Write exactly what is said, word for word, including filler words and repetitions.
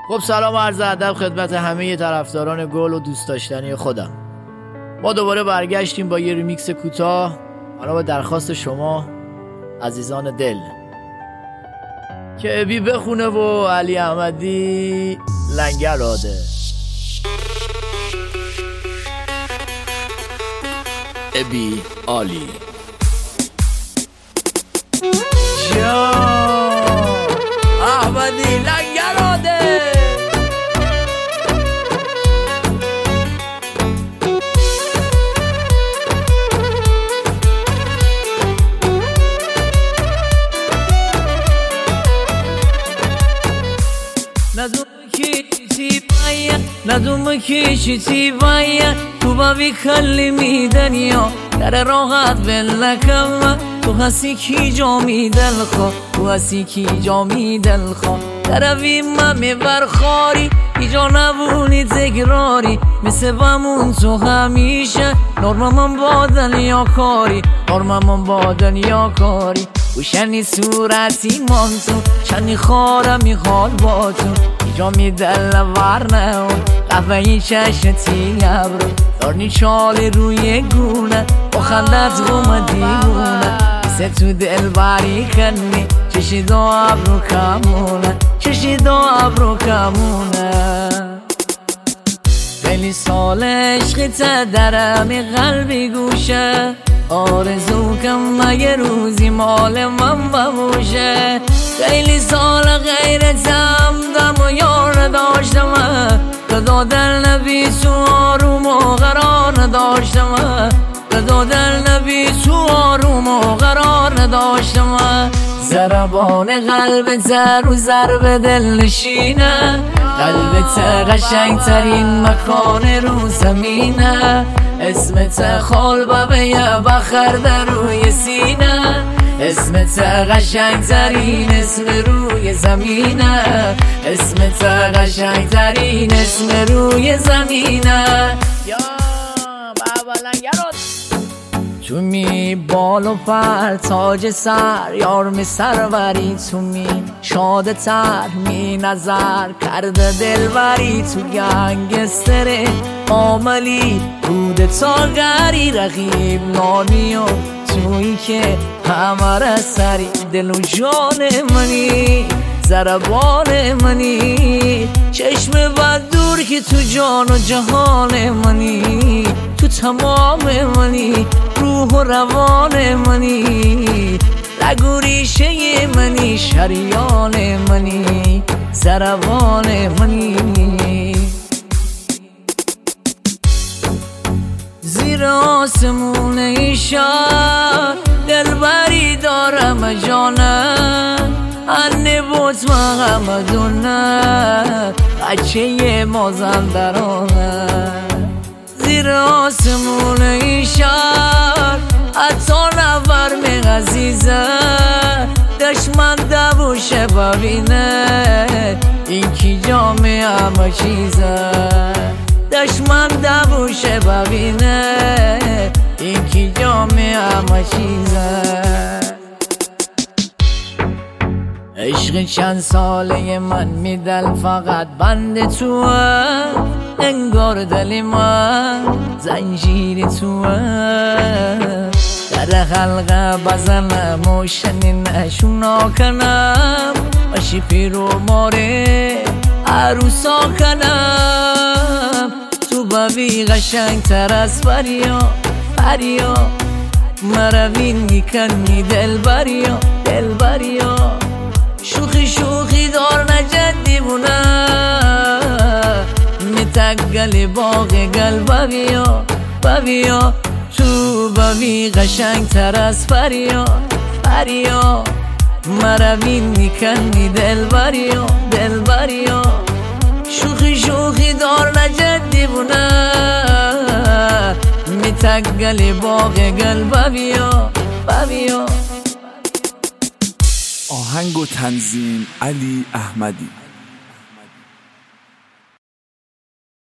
خب سلام و عرض ادب خدمت همه طرفداران گل و دوست داشتنی خودم. ما دوباره برگشتیم با یه ریمیکس کوتاه، حالا با درخواست شما عزیزان دل، که ابی بخونه و علی احمدی لنگر راده. ابی عالی یا احمدی لنگر راده. ندوم کشیتی باید تو با بیکلمی دنیا در راحت بلکم تو هستی کی جامی دل خوا تو هستی کی جامی دل خوا در اویم میبر خاری ایجا نبونی تکراری مثل بمون تو همیشه نرمه من با دنیا کاری نرمه من با دنیا کاری وشنی صورتی من تو شنی خارم میخواد با تو ایجا می دل ورنون قهوه این چشتی ابرو دارنی چالی روی گونه با خندت گم دیونه سه تو دل بری کنی چشی دو ابرو کمونه چشی دو ابرو کمونه خیلی سال عشقت درم قلبی گوشه آرزو کم مگه روزی مال من بموشه خیلی سال غیرتم دم و یار نداشتم خدا دل نبی تو آروم و قرار نداشتم خدا دل نبی تو آروم و قرار نداشتم ضربان قلبت رو ضرب دل نشینه قلبت قشنگ ترین مکان رو زمینه اسمت خال به یه بخر در روی سینه اسمت قشنگ ترین اسم روی زمینه اسمت قشنگ ترین اسم روی زمینه یا بابا لنگرات تو می بال و پر تاج سر یار می سروری تو می شاده تر می نظر کرده دلبری تو گنگستره عاملی بوده تا غری رقیب نانی و تویی که همه سری دل و جان منی ضربان منی چشم بد دور که تو جان و جهان منی تو تمام منی روح و روان منی رگ و ریشه منی شریان منی ضربان منی زیر آسمون ایشان دلبری دارم جانم انه بوت محمدونه بچه مازندرانه زیر آسمون ایشان حتی نفر می غزیزه دشمن دبوشه ببینه این کی جامعه همه چیزه دشمن دبوشه ببینه این کی جامعه همه چیزه عشق چند ساله من میدل فقط بند توه انگار دلی من زنجیر توه در حلقه بزنم و شنینشونا کنم باشی پیرو ماره عروسا کنم تو ببی قشنگ تر از بریا بریا مروین میکنی دل بریا دل بریا شوخی شوخی دار نجدی بونه میتگل باغ گل ببیا ببیا تو ببی قشنگ تر از بریا بریا مروین میکنی دل بریا دل بریا شوخی شوخی دار نجدی بونه میتگل باغ گل ببیا ببیا آهنگ و تنظیم علی احمدی.